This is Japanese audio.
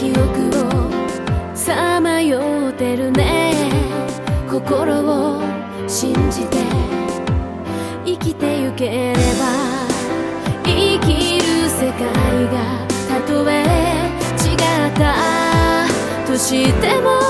記憶をさまよってるね。心を信じて生きてゆければ、生きる世界がたとえ違ったとしても